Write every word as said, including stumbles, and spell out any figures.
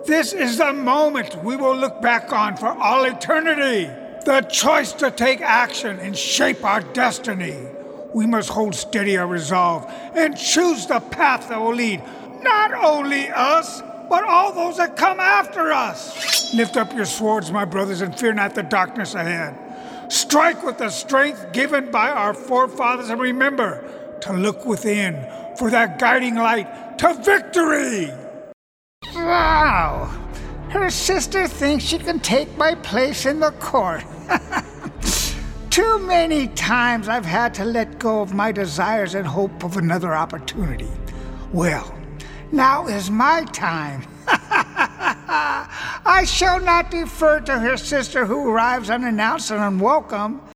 This is the moment we will look back on for all eternity. The choice to take action and shape our destiny. We must hold steady our resolve and choose the path that will lead not only us, but all those that come after us. Lift up your swords, my brothers, and fear not the darkness ahead. Strike with the strength given by our forefathers, and remember to look within for that guiding light to victory. Wow! Her sister thinks she can take my place in the court. Too many times I've had to let go of my desires in hope of another opportunity. Well, now is my time. I shall not defer to her sister who arrives unannounced and unwelcome.